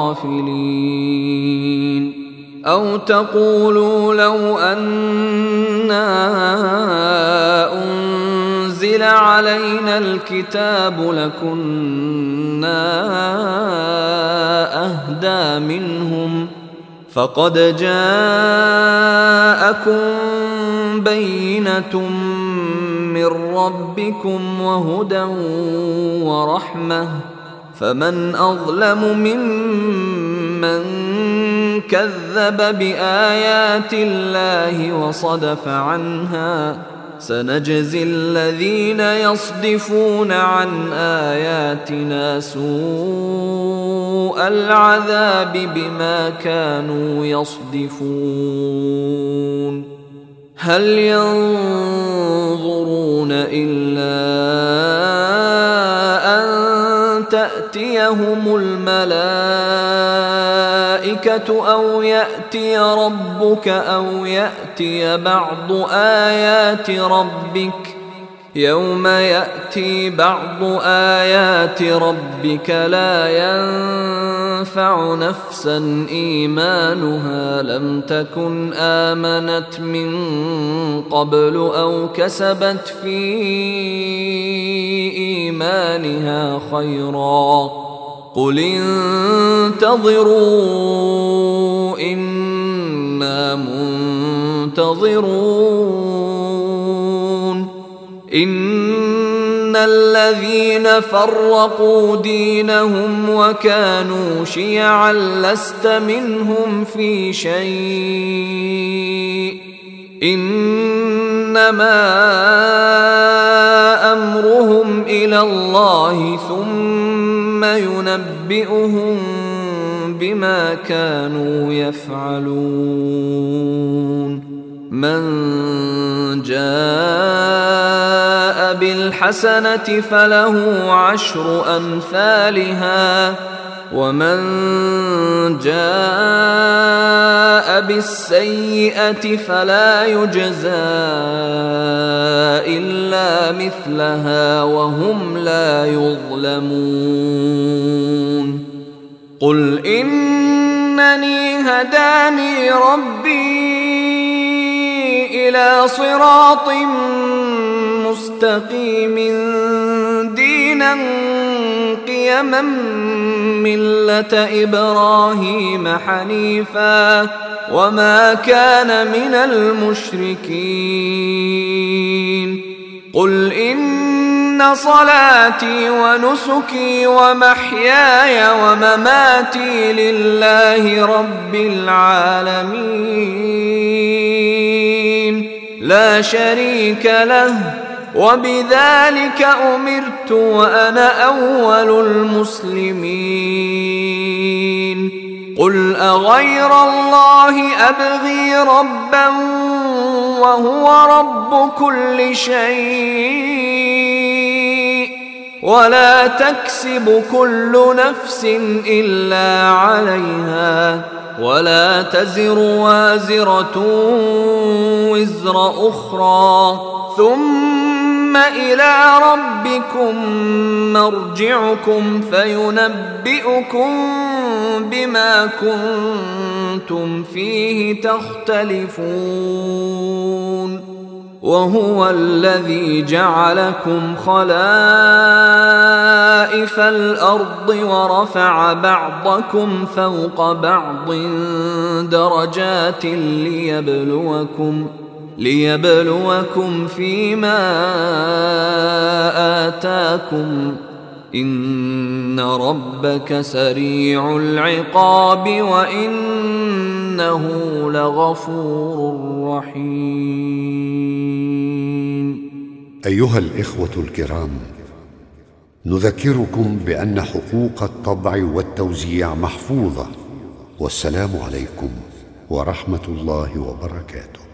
لغافلين أو تقولوا لو أنا أنزل علينا الكتاب لكنا أهدى منهم فقد جاءكم بينة من ربكم وهدى ورحمة فمن أظلم ممن كذب بآيات الله وصدف عنها سنجزي الذين يصدفون عن آياتنا سوء العذاب بما كانوا يصدفون هل ينظرون إلا أن تأتيهم الملائكة أو يأتي ربك أو يأتي بعض آيات ربك يوم يأتي بعض آيات ربك لا ينفع نفسا إيمانها لم تكن آمنت من قبل أو كسبت في إيمانها خيرا قل انتظروا إنا منتظرون إن الذين فرقوا دينهم وكانوا شيعا لست منهم في شيء إنما أمرهم إلى الله ثم ينبئهم بما كانوا يفعلون من جاء بالحسنة فله عشر أمثالها ومن جاء بالسيئة فلا يجزى إلا مثلها وهم لا يظلمون قل إنني هداني ربي إلى صراط مستقيم دينا قيما ملة إبراهيم حنيفا وما كان من المشركين قل إن صلاتي ونسكي ومحياي ومماتي لله رب العالمين لا شريك له وبذلك أمرت وأنا أول المسلمين قل أغير الله أبغي ربا وهو رب كل شيء ولا تكسب كل نفس إلا عليها ولا تزر وازرة وزر أخرى ثم إلى ربكم مرجعكم فينبئكم بما كنتم فيه تختلفون وهو الذي جعلكم خلائف الأرض ورفع بعضكم فوق بعض درجات ليبلوكم ليبلوكم فيما آتاكم إن ربك سريع العقاب وإنه لغفور رحيم. أيها الإخوة الكرام، نذكركم بأن حقوق الطبع والتوزيع محفوظة، والسلام عليكم ورحمة الله وبركاته.